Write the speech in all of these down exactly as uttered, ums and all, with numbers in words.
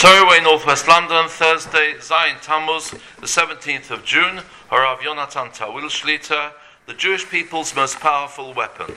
Torah Way, Northwest London, Thursday, Zayin Tammuz, the seventeenth of June, Harav Yonatan Tawil Shlita, the Jewish people's most powerful weapon.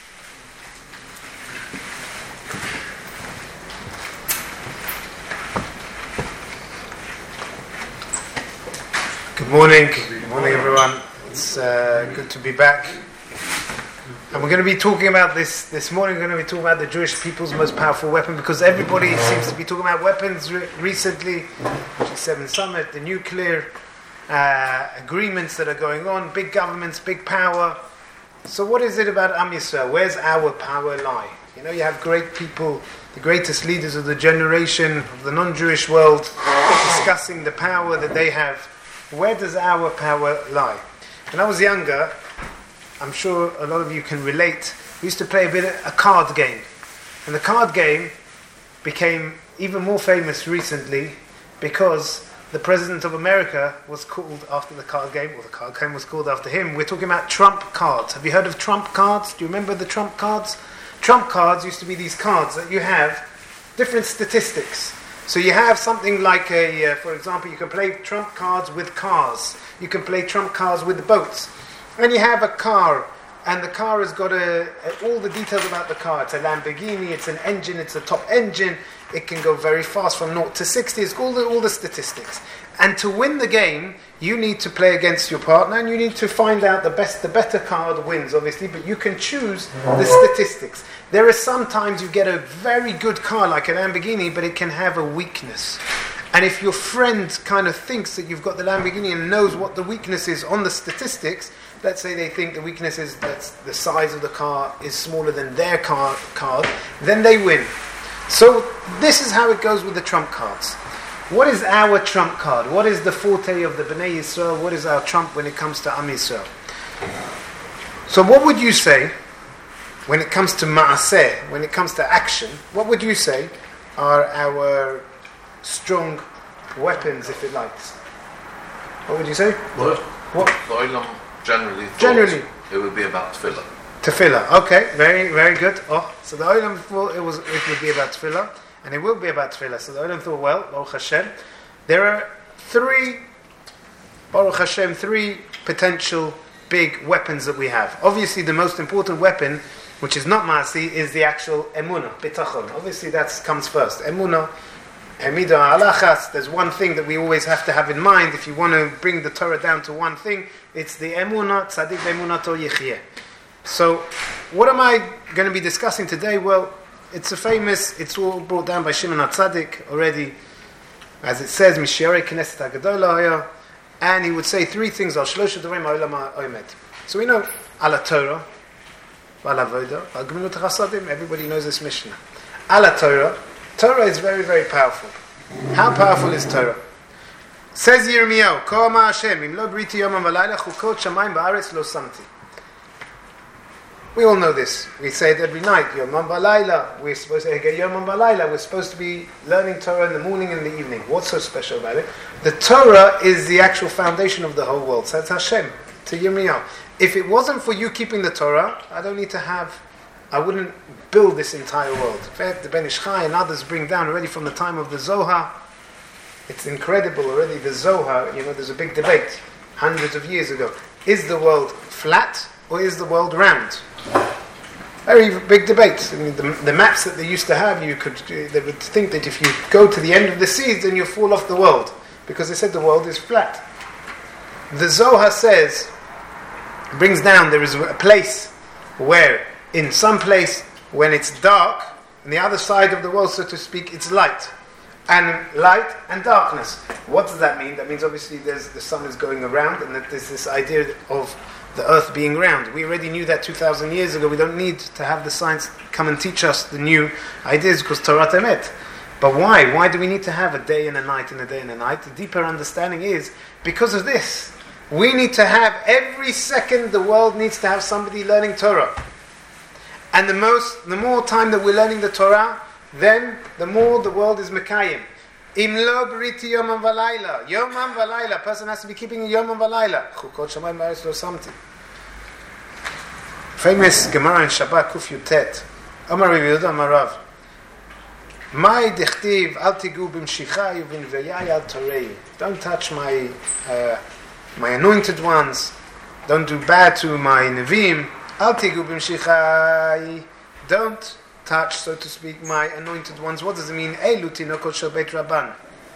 Good morning, good morning everyone. It's uh, good to be back. And we're going to be talking about this this morning. We're going to be talking about the Jewish people's most powerful weapon, because everybody seems to be talking about weapons re- recently. G seven summit, the nuclear uh, agreements that are going on, big governments, big power. So what is it about Am Yisrael? Where's our power lie? You know, you have great people, the greatest leaders of the generation, of the non-Jewish world, discussing the power that they have. Where does our power lie? When I was younger, I'm sure a lot of you can relate, we used to play a bit of a card game. And the card game became even more famous recently because the President of America was called after the card game, or the card game was called after him. We're talking about Trump cards. Have you heard of Trump cards? Do you remember the Trump cards? Trump cards used to be these cards that you have different statistics. So you have something like a, uh, for example, you can play Trump cards with cars. You can play Trump cards with boats. And you have a car, and the car has got a, a, all the details about the car. It's a Lamborghini, it's an engine, it's a top engine. It can go very fast from zero to sixty. It's all the, all the statistics. And to win the game, you need to play against your partner, and you need to find out the best, the better card wins, obviously, but you can choose the statistics. There are sometimes you get a very good car like a Lamborghini, but it can have a weakness. And if your friend kind of thinks that you've got the Lamborghini and knows what the weakness is on the statistics, let's say they think the weakness is that the size of the car is smaller than their car card, then they win. So this is how it goes with the Trump cards. What is our Trump card? What is the forte of the Bnei Yisrael? What is our Trump when it comes to Am Yisrael? So what would you say when it comes to Ma'aseh, when it comes to action? What would you say are our strong weapons, if it likes? What would you say? What? What? The Olam generally thought Generally. it would be about tefillah. Tefillah, okay, very, very good. Oh, so the Olam thought it was it would be about tefillah, and it will be about tefillah. So the Olam thought, well, Baruch Hashem, there are three, Baruch Hashem, three potential big weapons that we have. Obviously, the most important weapon, which is not Maasi, is the actual Emunah, Bitachon. Obviously, that comes first. Emunah, Emidah Alachas. There's one thing that we always have to have in mind. If you want to bring the Torah down to one thing, it's the Emunah, Tzadik Emunato Yechyeh. So, what am I going to be discussing today? Well, it's a famous, it's all brought down by Shimon HaTzadik already, as it says, Mishiarei Knesset HaGadolah Haya, and he would say three things, Al Shlosha Dvarim Ha'olam Ha'omed. So we know, Ala Torah, Ala Avodah, Al Gemilut Chasadim, everybody knows this Mishnah. Ala Torah, Torah is very, very powerful. How powerful is Torah? Says Yirmiyahu, Ko Amar Hashem, Im lo briti yomam v'layla, chukot shamayim ba'aretz lo samti. We all know this. We say it every night, Yomam V'Layla. We're supposed to get Yomam V'Layla. We're supposed to be learning Torah in the morning and the evening. What's so special about it? The Torah is the actual foundation of the whole world. So that's Hashem, to Yirmiyahu. If it wasn't for you keeping the Torah, I don't need to have, I wouldn't build this entire world. In fact, the Ben Ish Chai and others bring down already from the time of the Zohar. It's incredible already, the Zohar, you know, there's a big debate hundreds of years ago. Is the world flat or is the world round? Very big debate. I mean, the, the maps that they used to have, you could they would think that if you go to the end of the seas, then you'll fall off the world, because they said the world is flat. The Zohar says, brings down, there is a place where, in some place, when it's dark, on the other side of the world, so to speak, it's light. And light and darkness. What does that mean? That means obviously there's the sun is going around, and that there's this idea of the earth being round. We already knew that two thousand years ago. We don't need to have the science come and teach us the new ideas, because Torah Emet. But why? Why do we need to have a day and a night and a day and a night? The deeper understanding is because of this. We need to have, every second the world needs to have somebody learning Torah. And the most, the more time that we're learning the Torah, then the more the world is Mekayim. Im lo briti yomam v'layla. Yomam v'layla. Person has to be keeping yomam v'layla. Chukot shamayim ba'aretz lo samti. Famous Gemara in Shabbat, Kuf Yutet. Amar Rabbi Yehuda Amar Rav. My dichtiv al tigu b'mshichai u'vinveyai al torei. Don't touch my uh, my anointed ones. Don't do bad to my nevim. Al tigu b'mshichai. Don't touch, so to speak, my anointed ones. What does it mean? Elu tinokot shel Beit Rabban.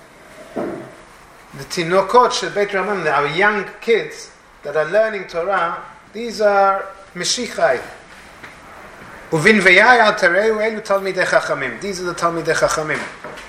The tinokot shel Beit Rabban, our young kids that are learning Torah, these are Meshichai. Uvin v'yai al tereu elu talmidei chachamim. These are the talmidei chachamim.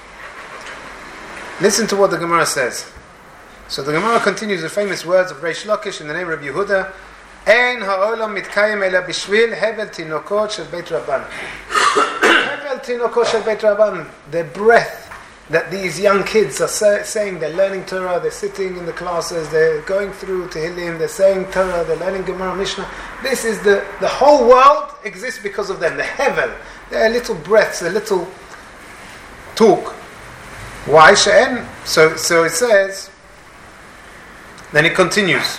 Listen to what the Gemara says. So the Gemara continues the famous words of Reish Lakish in the name of Yehuda. Ein ha'olam mitkayim ela bishvil hevel tinokot shel Beit Rabban. Hevel tinokot shel Beit Rabban. The breath that these young kids are say, saying, they're learning Torah, they're sitting in the classes, they're going through Tehillim, they're saying Torah, they're learning Gemara, Mishnah. This is the, the whole world exists because of them. The Hevel, they're little breaths, a little talk. Why? She'en? So, so it says, then it continues.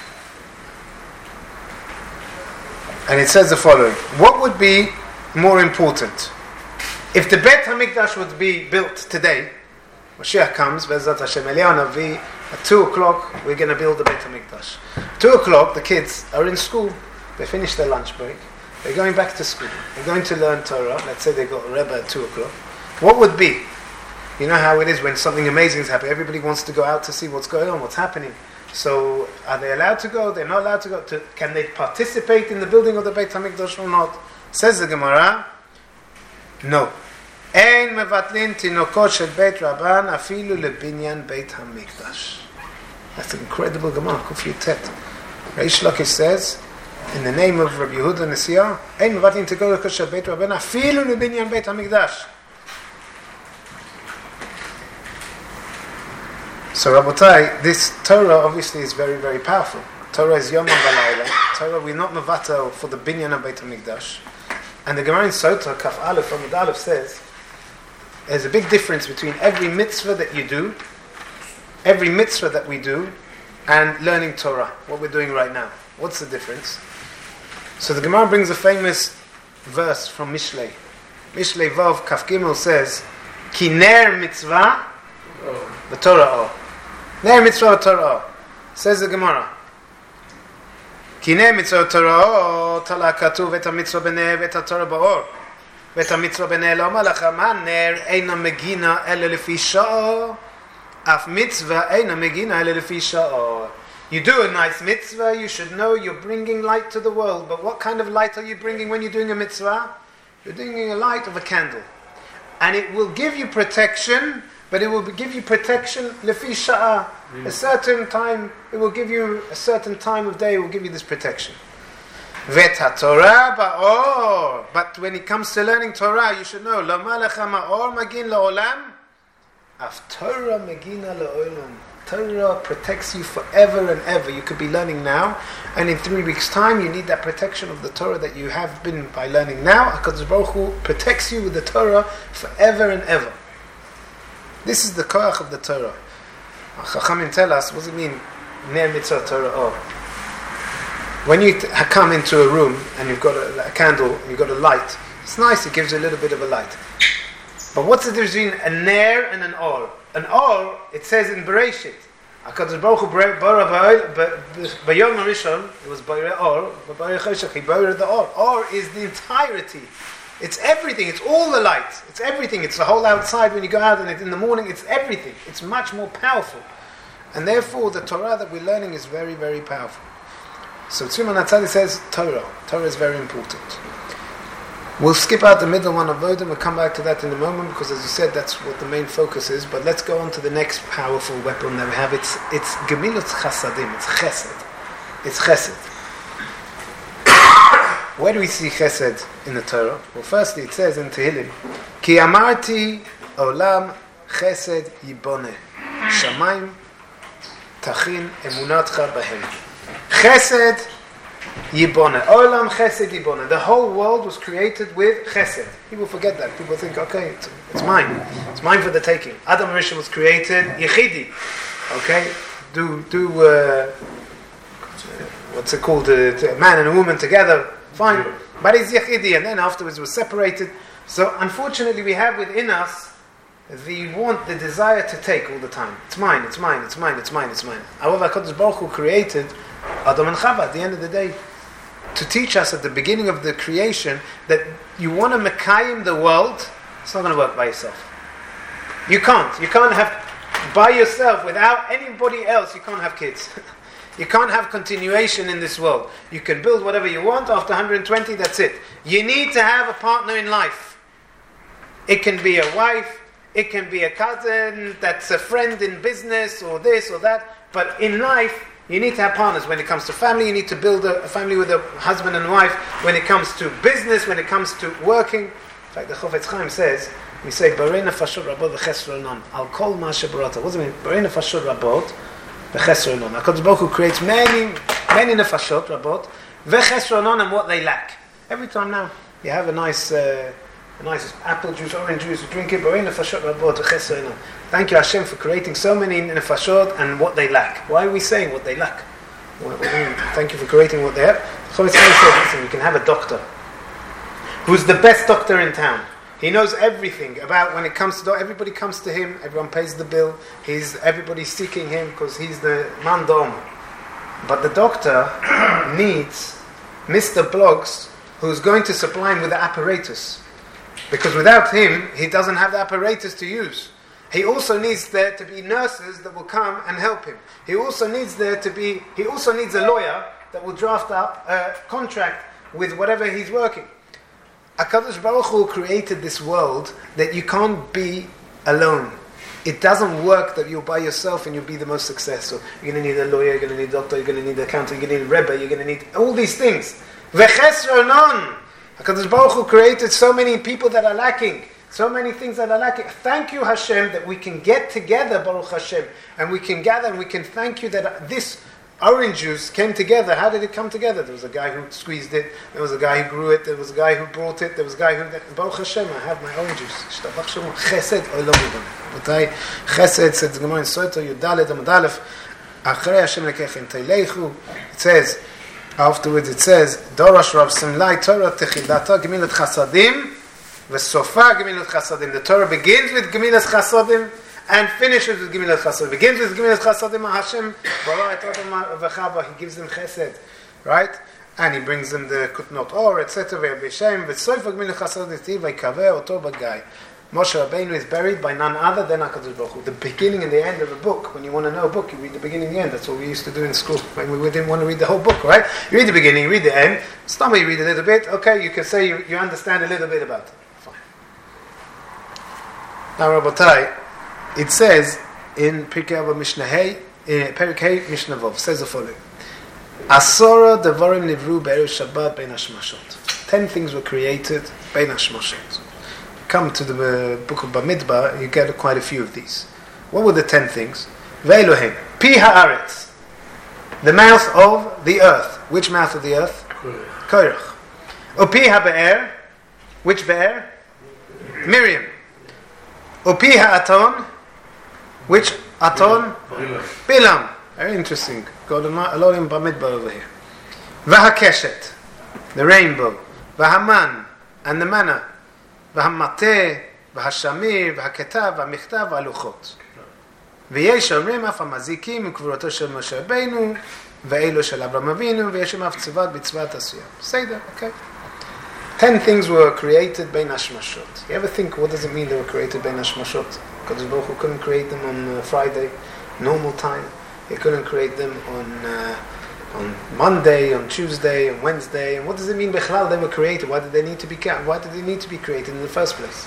And it says the following. What would be more important? If the Beit HaMikdash would be built today, Mashiach comes, Be'ezrat Hashem, Eliyahu Navi, at two o'clock, we're going to build the Beit HaMikdash. two o'clock, the kids are in school. They finish their lunch break. They're going back to school. They're going to learn Torah. Let's say they got a Rebbe at two o'clock. What would be? You know how it is when something amazing is happening. Everybody wants to go out to see what's going on, what's happening. So, are they allowed to go? They're not allowed to go. To, can they participate in the building of the Beit HaMikdash or not? Says the Gemara, no. Ein mevatlin tinokot shel Beit Rabban afilu lebinyan Beit HaMikdash. That's an incredible Gemara. Kuf Yutet. Reish Lakish says, in the name of Rabbi Yehuda Nesiah, Ein mevatlin tinokot shel Beit Rabban afilu lebinyan Beit HaMikdash. So Rabotai, this Torah obviously is very, very powerful. Torah is Yom HaValayla. Torah, we're not mevatel for the binyan of Beit HaMikdash. And the Gemara in Sotah, Kaf Aleph, Amud Aleph says, there's a big difference between every mitzvah that you do, every mitzvah that we do, and learning Torah, what we're doing right now. What's the difference? So the Gemara brings a famous verse from Mishlei. Mishlei Vav Kaf Gimel says, Ki ner mitzvah, the Torah or. Ner mitzvah Torah. Says the Gemara. Ki ner mitzvah Torah, tala katuv et ha-mitzvah b'nei v'et ha-Torah ba'or. ואת המצווה בני לא אומר לך, מה נר אינה מגינה אלא לפי שעה, אף מצווה אינה מגינה אלא לפי שעה. You do a nice mitzvah, you should know you're bringing light to the world. But what kind of light are you bringing when you're doing a mitzvah? You're bringing a light of a candle. And it will give you protection, but it will give you protection lefi sha'ah. Mm. A certain time, it will give you a certain time of day, it will give you this protection. Vet ha-Torah ba'or. But when it comes to learning Torah, you should know, Lama lecha ma'or magin la'olam, af Torah magina la'olam. Torah protects you forever and ever. You could be learning now, and in three weeks' time, you need that protection of the Torah that you have been by learning now. HaKadosh Baruch Hu protects you with the Torah forever and ever. This is the koach of the Torah. Chachamim tell us, what does it mean, ner mitzvah Torah or? When you t- come into a room and you've got a, a candle, you've got a light, it's nice, it gives you a little bit of a light. But what's the difference between a ner and an or? An or, it says in Bereshit, HaKadosh Baruch Hu b'yom harishon, it was b'yore or, but b'yore choshech, he b'yore the or. Or is the entirety. It's everything, it's all the light. It's everything, it's the whole outside when you go out, and it, in the morning, it's everything. It's much more powerful. And therefore, the Torah that we're learning is very, very powerful. So Tzimon HaTzadik says Torah. Torah is very important. We'll skip out the middle one of Vodin. We'll come back to that in a moment because, as you said, that's what the main focus is. But let's go on to the next powerful weapon that we have. It's it's Gemilut Chasadim. It's Chesed. It's Chesed. Where do we see Chesed in the Torah? Well, firstly, it says in Tehillim, Ki amarti olam Chesed yiboneh shamayim tachin emunatcha bahem. Chesed Yiboneh. Olam Chesed Yiboneh. The whole world was created with Chesed. People forget that. People think, okay, it's, it's mine. It's mine for the taking. Adam Rishon was created Yechidi. Okay? Do, do, uh, what's it called? A uh, man and a woman together. Fine. But it's Yechidi. And then afterwards was separated. So unfortunately we have within us the want, the desire to take all the time. It's mine, it's mine, it's mine, it's mine, it's mine. However, HaKadosh Baruch Hu created Adam and Chava at the end of the day to teach us at the beginning of the creation that you want to mekayim the world, it's not going to work by yourself. You can't. You can't have, by yourself, without anybody else, you can't have kids. You can't have continuation in this world. You can build whatever you want, after one hundred twenty, that's it. You need to have a partner in life. It can be a wife, it can be a cousin, that's a friend in business, or this or that, but in life, you need to have partners. When it comes to family, you need to build a, a family with a husband and wife. When it comes to business, when it comes to working. In fact, the Chofetz Chaim says, we say, Barei nefashot rabot v'chesro non. Al kol ma shebarata. What does it mean? Barei nefashot rabot v'chesro non. HaKadosh Baruch Hu creates many, many nefashot rabot v'chesro non and what they lack. Every time now, you have a nice, uh, a nice apple juice, orange juice, you drink it. Barei nefashot rabot v'chesro non. Thank you, Hashem, for creating so many nefashot and what they lack. Why are we saying what they lack? Well, thank you for creating what they have. Chofetz Chaim says, listen, you can have a doctor who's the best doctor in town. He knows everything about when it comes to, everybody comes to him, everyone pays the bill, he's everybody's seeking him because he's the man dom. But the doctor needs Mister Bloggs, who's going to supply him with the apparatus. Because without him, he doesn't have the apparatus to use. He also needs there to be nurses that will come and help him. He also needs there to be, he also needs a lawyer that will draft up a contract with whatever he's working. HaKadosh Baruch Hu created this world that you can't be alone. It doesn't work that you're by yourself and you'll be the most successful. You're going to need a lawyer, you're going to need a doctor, you're going to need an accountant, you're going to need a rebbe, you're going to need all these things. V'chesro non. HaKadosh Baruch Hu created so many people that are lacking. So many things that are lacking. Thank you, Hashem, that we can get together, Baruch Hashem, and we can gather and we can thank you that this orange juice came together. How did it come together? There was a guy who squeezed it, there was a guy who grew it, there was a guy who brought it, there was a guy who... Baruch Hashem, I have my orange juice. Chesed, olam yibam. Chesed, says the Gemara in Soto, Yudalet, Amud Aleph, Achrei Hashem lekechem teileichu. It says, afterwards it says, Dorash Rav Simlai Torah techilata gemilat chasadim v'sofa gemilat chasadim. The Torah begins with gemilat chasadim and finishes with gemilat chasadim. Begins with gemilat chasadim. Hashem bara et Adam v'chava. He gives them chesed, right? And he brings them the kutnot or, et cetera. V'yaveshem v'sofa gemilat chasadim tiv v'yikaveh oto bagai. Moshe Rabbeinu is buried by none other than HaKadosh Baruch Hu. The beginning and the end of a book. When you want to know a book, you read the beginning and the end. That's what we used to do in school. When we didn't want to read the whole book, right? You read the beginning, you read the end. Some you read a little bit. Okay, you can say you, you understand a little bit about it. Fine. Now, Rabotai, it says in Pirkei Avos Mishnah Hey, Perek Hey Mishnah Vov, says the following: Asora devarim nivru be'erev Shabbat bein hashmashot. Ten things were created bein hashmashot. Come to the uh, book of Bamidbar, you get quite a few of these. What were the ten things? Ve'elohim, pi haaretz, the mouth of the earth. Which mouth of the earth? Korach. Upi ha'be'er, which be'er? Miriam. Upi ha'aton, which aton? Bilam. Very interesting. Got a lot in Bamidbar over here. V'ha'keshet, the rainbow. V'haman, and the manna. והמטה, והשמיר, והכתב, והמכתב, והלוחות. ויש אומרים אף המזיקים מקבורתו של משה רבינו, ואלו של אברהם אבינו, ויש שם אף צוות בצוות עשויה. בסדר, okay. Ten things were created בין השמשות. You ever think, what does it mean they were created בין השמשות? Because Baruch Hu couldn't create them on uh, Friday, normal time. He couldn't create them on... Uh, on Monday, on Tuesday, on Wednesday, and what does it mean Bechlal they were created? Why did they need to be why did they need to be created in the first place?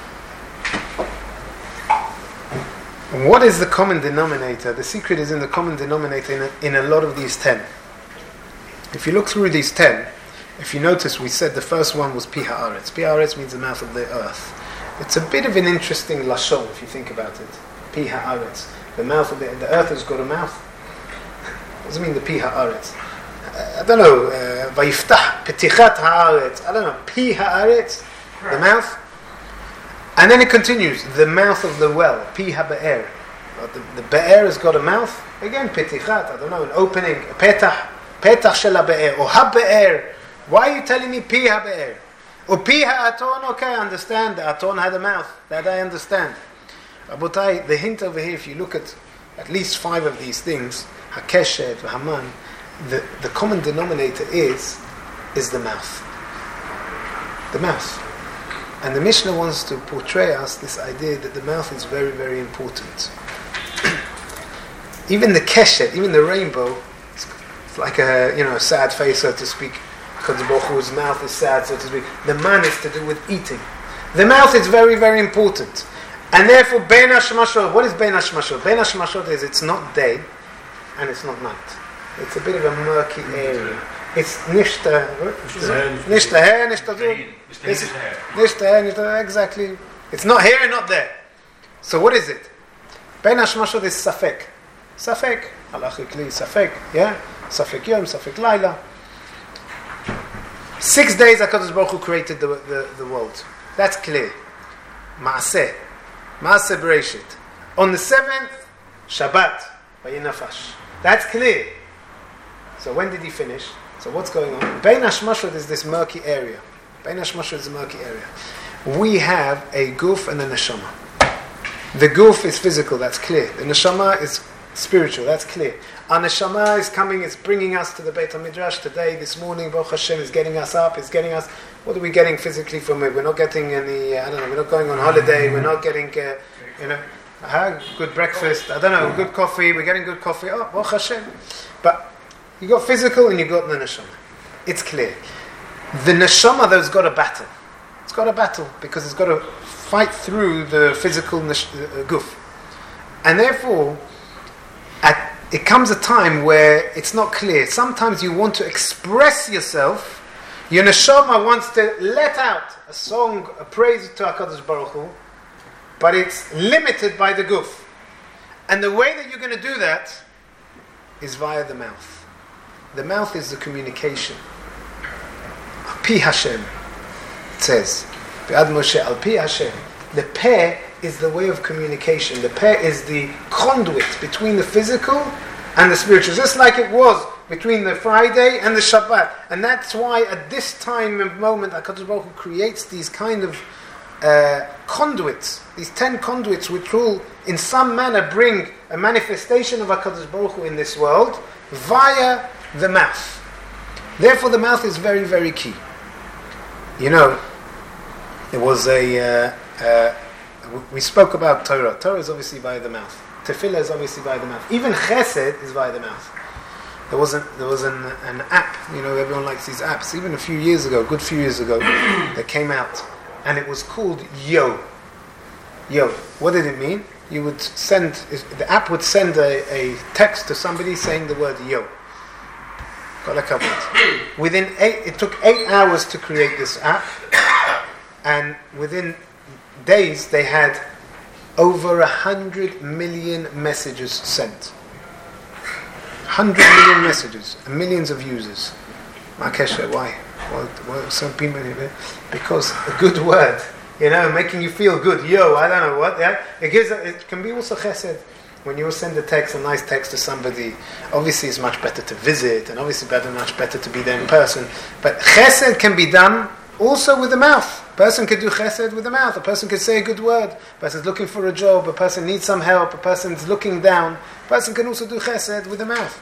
And what is the common denominator? The secret is in the common denominator in a, in a lot of these ten. If you look through these ten, if you notice, we said the first one was Pi Haaretz. Pi Haaretz means the mouth of the earth. It's a bit of an interesting lashon if you think about it. Pi Haaretz, the mouth of the the earth has got a mouth. What does it mean, the Pi Haaretz? Uh, I don't know. Vayiftah Petichat Haaretz. I don't know. Pi Haaretz, the mouth. And then it continues. The mouth of the well. Pi HaBe'er. The, the Be'er has got a mouth. Again, Petichat. I don't know. An opening. A Petach. Petach Shel HaBe'er. Or HaBe'er. Why are you telling me Pi HaBe'er? Or Pi HaAton. Okay, I understand. The Aton had a mouth. That I understand. Rabotai, the hint over here, if you look at at least five of these things, Hakeshet, Haman, the, the common denominator is, is the mouth. The mouth. And the Mishnah wants to portray us this idea that the mouth is very, very important. Even the keshet, even the rainbow, it's, it's like a you know a sad face, so to speak. Kadosh Baruch Hu's mouth is sad, so to speak. The man is to do with eating. The mouth is very, very important. And therefore, Bein HaShemashot, what is Bein HaShemashot? Bein HaShemashot is it's not day and it's not night. It's a bit of a murky area. It's nishta, nishta here, nishta there. Nishta here, nishta exactly. It's not here and not there. So what is it? Bein HaShemashot is safek. Safek, halachically safek, yeah? Safek yom, safek laila. Six days HaKadosh Baruch Hu created the, the, the world. That's clear. Maaseh. Maaseh Bereshit. On the seventh, Shabbat. Vayinafash. That's clear. So when did he finish? So what's going on? Bein HaShemashot is this murky area. Bein HaShemashot is a murky area. We have a guf and a neshama. The guf is physical, that's clear. The neshama is spiritual, that's clear. Our neshama is coming, it's bringing us to the Beit HaMidrash today, this morning. Baruch Hashem is getting us up, it's getting us. What are we getting physically from it? We're not getting any, I don't know, we're not going on holiday, we're not getting, uh, you know, uh, good breakfast, I don't know, good coffee, we're getting good coffee. Oh, Baruch Hashem. But you got physical and you got the neshama. It's clear. The neshama, though, has got a battle. It's got a battle because it's got to fight through the physical nesh- uh, guf. And therefore, at, it comes a time where it's not clear. Sometimes you want to express yourself. Your neshama wants to let out a song, a praise to HaKadosh Baruch Hu, but it's limited by the guf. And the way that you're going to do that is via the mouth. The mouth is the communication. Pi Hashem, it says. Be'ad Moshe al Pi Hashem. The peh is the way of communication. The peh is the conduit between the physical and the spiritual. Just like it was between the Friday and the Shabbat. And that's why at this time and moment, HaKadosh Baruch Hu creates these kind of uh, conduits, these ten conduits which will in some manner bring a manifestation of HaKadosh Baruch Hu in this world via the mouth. Therefore the mouth is very, very key. You know, there was a... Uh, uh, we spoke about Torah. Torah is obviously via the mouth. Tefillah is obviously via the mouth. Even Chesed is via the mouth. There wasn't there was an, an app, you know, everyone likes these apps. Even a few years ago, a good few years ago, that came out. And it was called Yo. Yo. What did it mean? You would send, the app would send a, a text to somebody saying the word Yo. Got a couple. Within eight, it took eight hours to create this app. And within days, they had over a hundred million messages sent. Hundred million messages, and millions of users. Markesha, why? Well, well, some people, because a good word, you know, making you feel good. Yo, I don't know what. Yeah, it gives. It can be also chesed. When you send a text, a nice text to somebody, obviously it's much better to visit, and obviously better, much better to be there in person. But chesed can be done also with the mouth. A person could do chesed with the mouth. A person could say a good word. A person's looking for a job. A person needs some help. A person's looking down. A person can also do chesed with the mouth.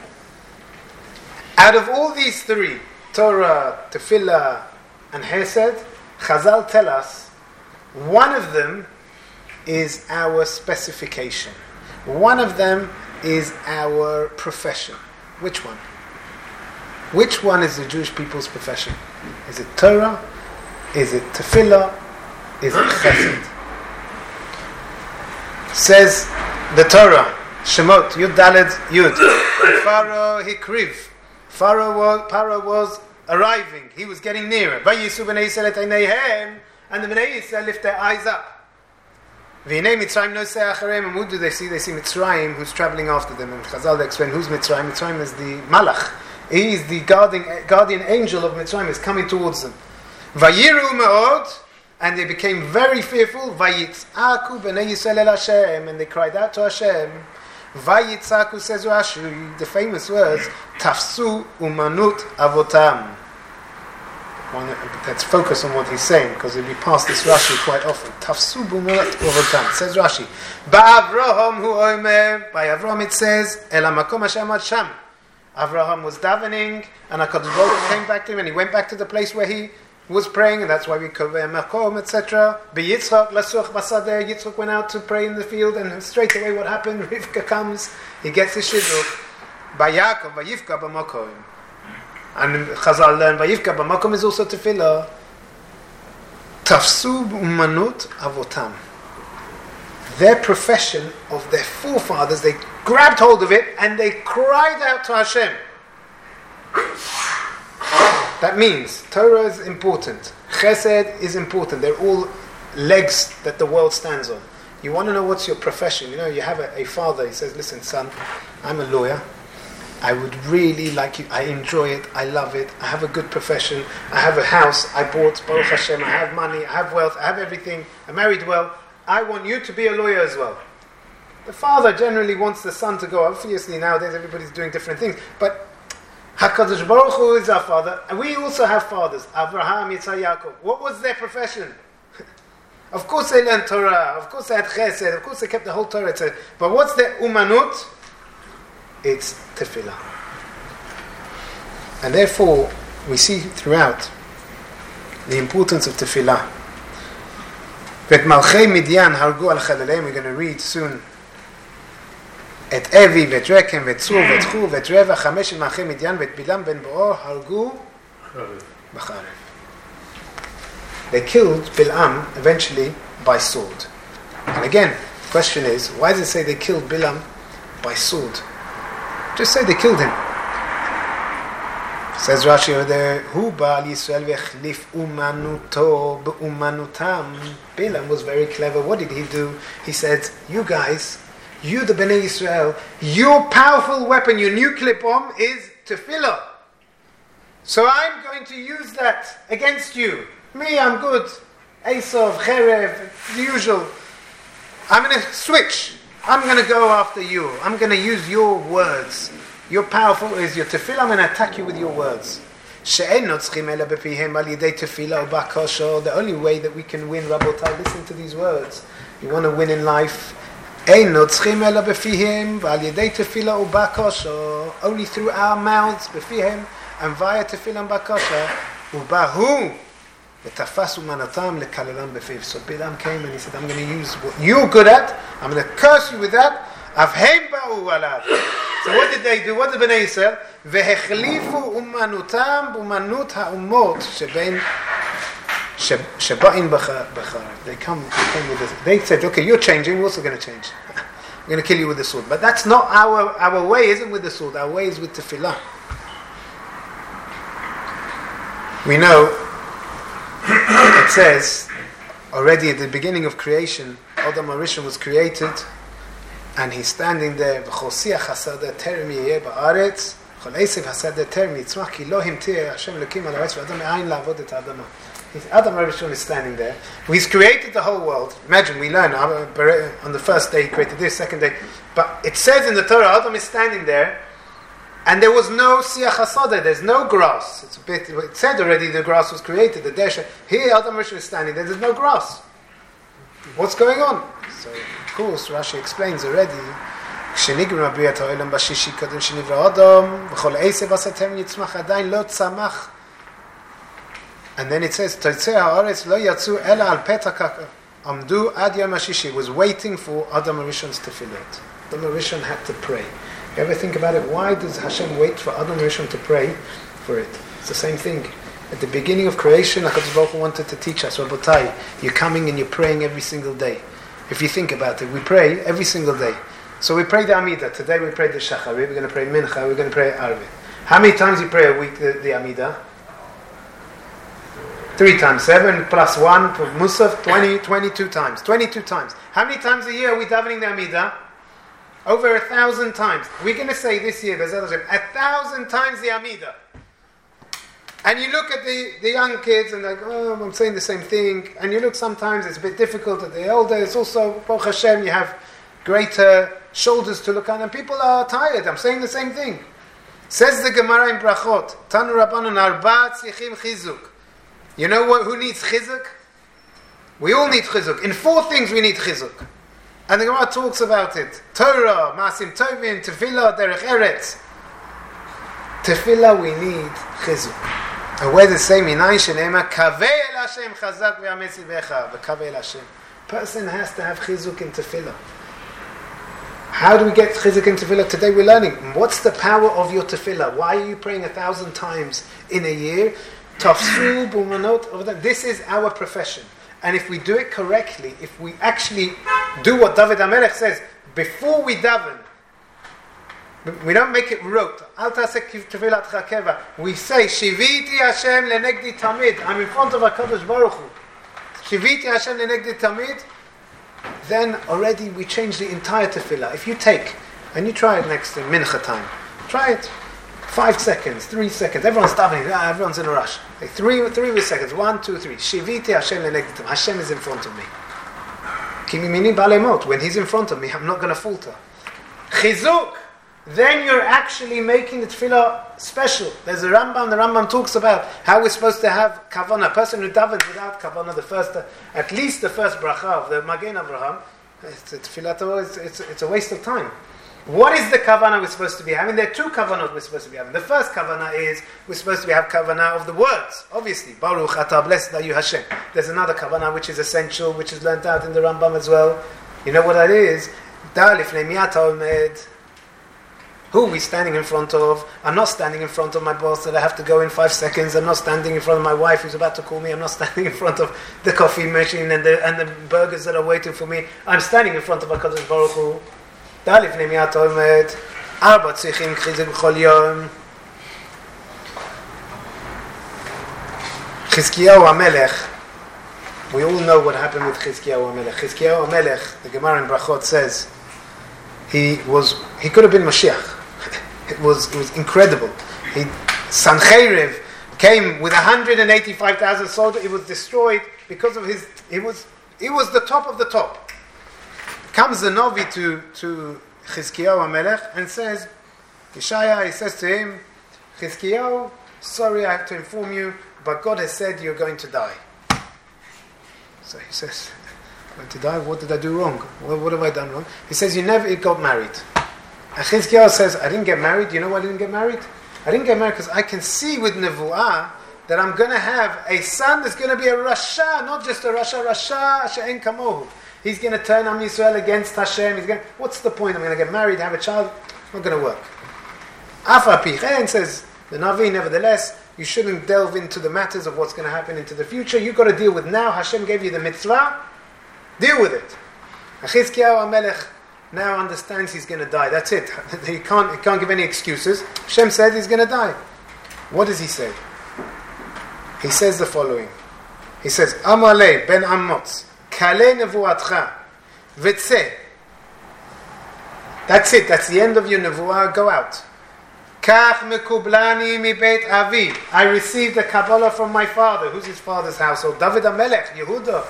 Out of all these three, Torah, Tefillah, and Chesed, Chazal tell us, one of them is our specification. One of them is our profession. Which one? Which one is the Jewish people's profession? Is it Torah? Is it Tefillah? Is it Chesed? Says the Torah, Shemot, Yud Daled Yud. Pharaoh Hikriv. Pharaoh was, Pharaoh was arriving. He was getting nearer. Vayisu b'nei Yisrael et eineihem, and the b'nei Yisrael lift their eyes up. V'hinei Mitzrayim nosei achareim, and who do they see? They see Mitzrayim, who's traveling after them. And Chazal explain who's Mitzrayim. Mitzrayim is the Malach. He is the guardian, guardian angel of Mitzrayim. Is coming towards them. Vayiru me'od, and they became very fearful. Vayitzaku b'nei Yisrael el Hashem, and they cried out to Hashem. Vayitzaku, says Rashi, the famous words, Tafsu umanut avotam. one, let's focus on what he's saying, because we pass this Rashi quite often. Tafsu b'umanut avotam. Says Rashi, Ba'Avraham hu omer. By Avraham it says, Ela makom Hashem ad sham. Avraham was davening, and HaKadosh Baruch Hu came back to him, and he went back to the place where he was praying, and that's why we cover makom, et cetera. B'Yitzchak lasuch basadeh. Yitzchak went out to pray in the field, and straight away what happened? Rivka comes, he gets his shidduch. By Yaakov, Vayivka b'makom. And Chazal learned, Vayivka b'makom is also tefillah. Tafsu b'umanut avotam. Their profession of their forefathers, they grabbed hold of it and they cried out to Hashem. That means Torah is important, Chesed is important. They're all legs that the world stands on. You want to know what's your profession? You know, you have a, a father, he says, listen son, I'm a lawyer. I would really like you, I enjoy it, I love it, I have a good profession, I have a house, I bought, Baruch Hashem, I have money, I have wealth, I have everything, I married well, I want you to be a lawyer as well. The father generally wants the son to go, obviously nowadays everybody's doing different things, but HaKadosh Baruch Hu is our father, and we also have fathers, Avraham, Yitzhak, Yaakov. What was their profession? Of course they learned Torah, of course they had Chesed, of course they kept the whole Torah, et cetera. But what's their umanut? It's tefillah. And therefore, we see throughout the importance of tefillah. Vet Malchei Midian hargu al Chadaleim, we're going to read soon. Et Evi, vet Rekem, vet Tzur, vet Chur, vet Reva, Chamesh el Malchei Midian, vet Bilam ben Boor hargu b'charev. They killed Bilam eventually by sword. And again, the question is, why does it say they killed Bilam by sword? Just say they killed him. Says Rashi over there, Hu ba'al Yisrael v'echlif umanuto b'umanutam. Bilam was very clever. What did he do? He said, you guys, you the Bnei Yisrael, your powerful weapon, your nuclear bomb is tefillah. So I'm going to use that against you. Me, I'm good. Esav, Cherev, the usual. I'm going to switch. I'm going to go after you. I'm going to use your words. Your powerful is your tefillah. I'm going to attack you with your words. The only way that we can win, Rabotai, listen to these words. You want to win in life. Only through our mouths, and via tefillah and bakasha. So Bilam came and he said, I'm going to use what you're good at, I'm going to curse you with that. So what did they do? What did Bnei Yisrael? והחליפו אומנותם באומנות האומות שבין שבאים בחרב. They come, they came with this. They said, okay, you're changing, we're also going to change. We're going to kill you with the sword. But that's not our, our way, isn't with the sword. Our way is with tefillah. We know it says already at the beginning of creation, Adam HaRishon was created, and he's standing there. V'chosiach hasada terem yeh ba'aretz, chol esev hasada terem yitzmach ki lo himtir Hashem Elokim al haaretz v'adam me'ayin la'avod et ha'adama. Adam HaRishon is standing there. He's created the whole world. Imagine, we learn on the first day he created this, second day. But it says in the Torah, Adam is standing there, and there was no siach hasada, there's no grass. It's a bit, it said already the grass was created, the desha. Here Adam HaRishon is standing there, there's no grass. What's going on? So, of course, Rashi explains already, כשנגמר בריאת העולם בשישי קודם שנברא אדם, וכל עשב עשתם יצמח עדיין לא צמח. And then it says, תצא הארץ לא יצאו אלא על פתח עמדו עד יום השישי. It was waiting for Adam HaRishon's tefillot. Adam HaRishon had to pray. You ever think about it? Why does Hashem wait for Adam HaRishon to pray for it? It's the same thing. At the beginning of creation, HaKadosh Baruch Hu wanted to teach us, Rabotai, you're coming and you're praying every single day. If you think about it, we pray every single day. So we pray the Amidah. Today we pray the Shachar. We're going to pray Mincha. We're going to pray Arvit. How many times you pray a week the, the Amidah? Three times. Seven plus one for Musaf, twenty, twenty-two times. twenty-two times. How many times a year are we davening the Amidah? Over a thousand times. We're going to say this year, there's other a thousand times the Amidah. And you look at the, the young kids and like, oh, I'm saying the same thing. And you look sometimes, it's a bit difficult. At the older, it's also, Baruch Hashem, you have greater shoulders to look on. And people are tired. I'm saying the same thing. Says the Gemara in Brachot, Tanu Rabbanon Arba Tzrichim Chizuk. You know what? Who needs chizuk? We all need chizuk. In four things we need chizuk. And the Gemara talks about it. Torah, Masim Tovim, Tefillah, Derech Eretz. Tefillah we need chizuk. And where does it say, Minayin Shenema, Kaveh el Hashem chazak v'yametzi becha, v'kaveh el Hashem. Person has to have chizuk in tefillah. How do we get chizuk in tefillah? Today we're learning. What's the power of your tefillah? Why are you praying a thousand times in a year? Tafsu, bumanot, over there. This is our profession. And if we do it correctly, if we actually do what David HaMelech says, before we daven, we don't make it rote. Al taseh tefillat chakeva. We say, Shiviti Hashem lenegdi tamid. I'm in front of HaKadosh Baruch Hu. Shiviti Hashem lenegdi tamid. Then already we change the entire tefillah. If you take, and you try it next to mincha time, try it. Five seconds, three seconds. Everyone's davening. Ah, everyone's in a rush. Like three, three seconds. One, two, three. Shiviti Hashem lenegdi tamid. Hashem is in front of me. Kimimini balemot. When He's in front of me, I'm not going to falter. Chizuk. Then you're actually making the tefillah special. There's a Rambam, the Rambam talks about how we're supposed to have kavanah. A person who davens without kavanah, the first, at least the first bracha of the Magen Avraham, it's a tefillah, it's, it's, it's a waste of time. What is the kavanah we're supposed to be having? There are two kavanahs we're supposed to be having. The first kavanah is, we're supposed to have kavanah of the words. Obviously, Baruch atah, blessed are you Hashem. There's another kavanah which is essential, which is learnt out in the Rambam as well. You know what that is? Da lifnei mi ata omed. Who are we standing in front of? I'm not standing in front of my boss that I have to go in five seconds. I'm not standing in front of my wife who's about to call me. I'm not standing in front of the coffee machine and the and the burgers that are waiting for me. I'm standing in front of HaKadosh Baruch Hu. Da lifnei mi ata omed. Arba tzrichim chizuk b'chol yom. Chizkiyahu HaMelech. We all know what happened with Chizkiyahu HaMelech. Chizkiyahu HaMelech, the Gemara in Brachot says, he was he could have been Mashiach. It was it was incredible. He, Sancheriv came with one hundred eighty-five thousand soldiers. It was destroyed because of his. It was it was the top of the top. Comes the Novi to to Chizkiyahu HaMelech and says, Yeshaya, he says to him, Chizkiyahu, sorry, I have to inform you, but God has said you're going to die. So he says, going to die? What did I do wrong? What, what have I done wrong? He says, you never got married. And Chizkiyahu says, I didn't get married. You know why I didn't get married? I didn't get married because I can see with Nevuah that I'm going to have a son that's going to be a Rasha, not just a Rasha, Rasha, She'en Kamohu. He's going to turn Am Yisrael against Hashem. He's going, what's the point? I'm going to get married, have a child. It's not going to work. Afa Pichen says, the Navi, nevertheless, you shouldn't delve into the matters of what's going to happen into the future. You've got to deal with now. Hashem gave you the mitzvah. Deal with it. Chizkiyahu HaMelech now understands he's going to die. That's it. He can't, he can't give any excuses. Hashem said he's going to die. What does he say? He says the following. He says, Amalei ben Ammotz, Kale nevuatcha, v'tzeh. That's it. That's the end of your nevuah. Go out. Kach mekublani mi beit avi. I received a Kabbalah from my father. Who's his father's household? David HaMelech, Yehuda.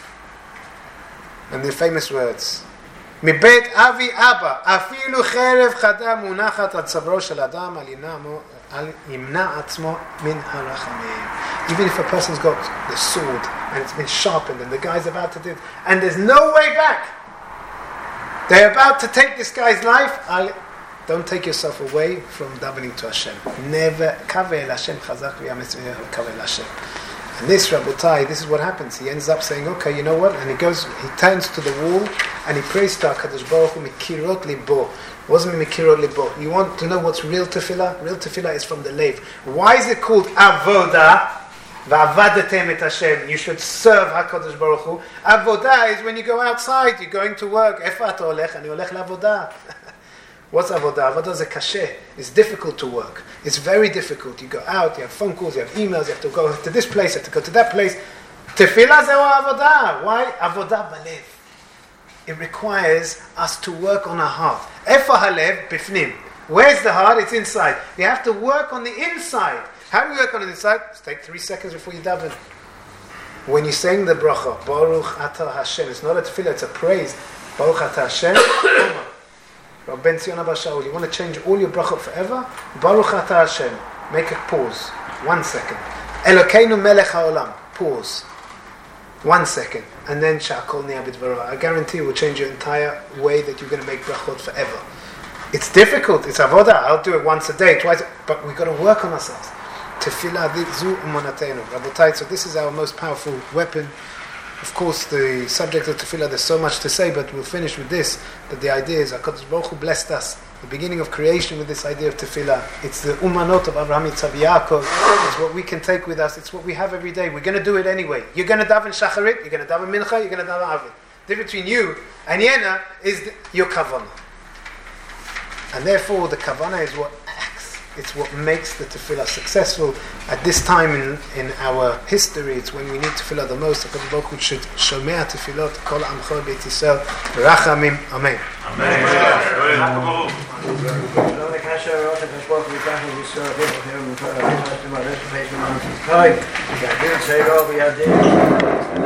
And the famous words. Mi beit avi abba. Afilu cherev chada munachat ad tzavro shel adam al yimna atzmo min harachamim. Even if a person's got the sword and it's been sharpened and the guy's about to do it, and there's no way back. They're about to take this guy's life. I'll, don't take yourself away from davening to Hashem. Never kaveh el Hashem chazak v'yametz kaveh el Hashem. And this, Rabotai, this is what happens. He ends up saying, okay, you know what? And he goes, he turns to the wall and he prays to HaKadosh Baruch Hu, mikirot libo. It wasn't mikirot libo. You want to know what's real tefillah? Real tefillah is from the leiv. Why is it called avodah? Va'avadetem et Hashem. You should serve HaKadosh Baruch Hu. Avodah is when you go outside, you're going to work. Efa ata olech? Ani olech la'avodah. What's avodah? Avodah is a kasher. It's difficult to work. It's very difficult. You go out, you have phone calls, you have emails, you have to go to this place, you have to go to that place. Tefillah zeh avodah. Why? Avodah balev. It requires us to work on our heart. Efa halev bifnim. Where's the heart? It's inside. You have to work on the inside. How do you work on the inside? Just take three seconds before you daven. When you're saying the bracha, Baruch atah Hashem, it's not a tefillah, it's a praise. Baruch atah Hashem. Ben Zion Abba Shaul, you want to change all your brachot forever? Baruch atah Hashem. Make a pause. One second. Elokeinu melech haolam. Pause. One second. And then sha'akol niya b'dvaro. I guarantee it will change your entire way that you're going to make brachot forever. It's difficult. It's avodah. I'll do it once a day, twice. But we've got to work on ourselves. Tefillah zu umanatenu. Rabotai, so this is our most powerful weapon. Of course, the subject of tefillah, there's so much to say, but we'll finish with this, that the idea is, HaKadosh Baruch Hu blessed us, the beginning of creation with this idea of tefillah. It's the umanot of Abraham, Yitzhak, Yaakov. It's what we can take with us. It's what we have every day. We're going to do it anyway. You're going to daven shacharit, you're going to daven mincha, you're going to daven avit. The difference between you and Yena is the, your kavanah. And therefore, the kavanah is what acts. It's what makes the tefillah successful. At this time in, in our history, it's when we need tefillah the most. HaKadosh Baruch Hu should shomea tefillot kol amcho beit Yisrael b'rachamim. Amen. Amen.